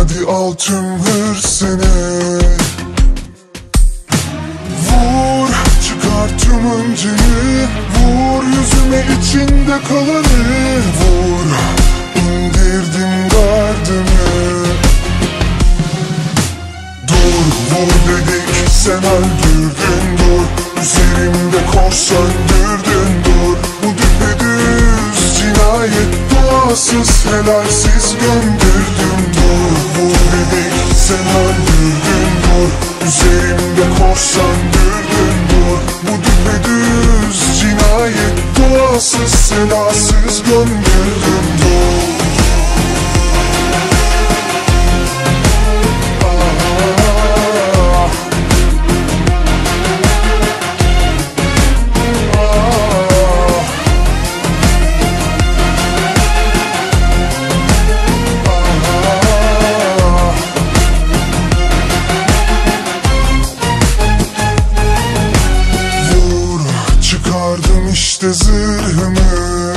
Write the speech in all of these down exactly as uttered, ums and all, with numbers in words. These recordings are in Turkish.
hadi al tüm hırsını. Vur, çıkar tüm önceni, vur yüzüme içinde kalanı. Vur, indirdim gardımı. Dur, vur dedik sen öldürdün, dur. Üzerimde kor söndürdün, dur. Bu düpedüz cinayet, duasız helalsiz gömdürdün. Dur, vur dedik sen öldürdün, dur. Üzerimde kor söndürdün, dur. Bu düpedüz cinayet, duasız helalsiz gömdürdün. Dur. Çıkardım işte zırhımı.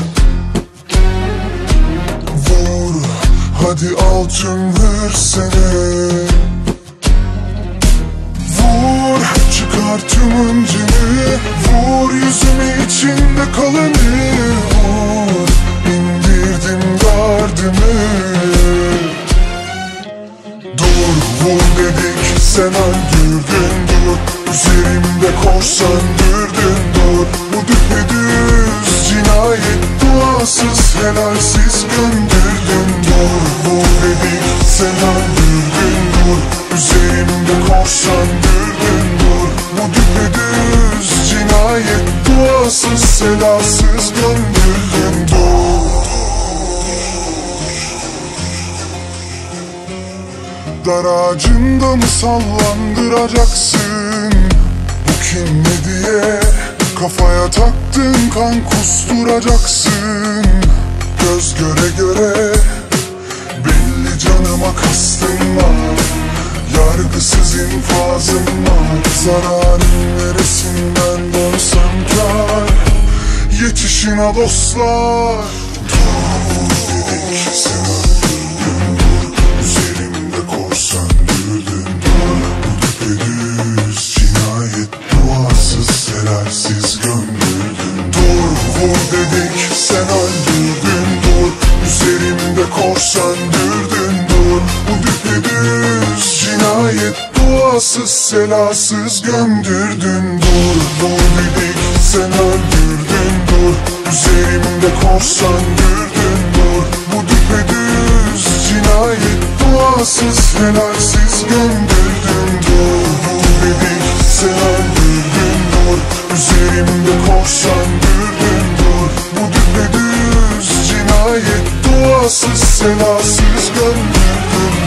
Vur, hadi al tüm hırsını. Vur, çıkar tüm önceni, vur yüzüme içinde kalanı. Vur, indirdim gardımı. Dur, vur dedik sen öldürdün, dur. Üzerimde kor söndürdün, dur. Bu düpedüz cinayet, duasız helalsiz gömdürdün. Dur, vur dedik sen öldürdün, dur. Üzerimde kor söndürdün, dur. Bu düpedüz cinayet, duasız helalsiz gömdürdün. Dur. Dar ağacında mı sallandıracaksın? Bu kim ne diye kafaya taktın, kan kusturacaksın. Göz göre göre belli canıma kastın var. Yargısız infazım var. Zararın neresinden dönsem kar. Yetişin ha dostlar. Dur dedik sen öldürdün, dur. Üzerimde kor söndürdün, dur. Bu düpedüz cinayet, duasız helalsiz gömdürdün. Dur, vur dedik sen öldürdün, dur. Üzerimde kor söndürdün, dur. Bu düpedüz cinayet, duasız helalsiz gömdürdün. Dur, vur dedik sen öldürdün, dur. Üzerimde kor söndürdün, dur. Bu düpedüz cinayet, duasız helalsiz gömdürdün. Dur, vur dedik sen öldürdün, dur. Üzerimde kor söndürdün, dur. Bu düpedüz cinayet, duasız helalsiz gömdürdün.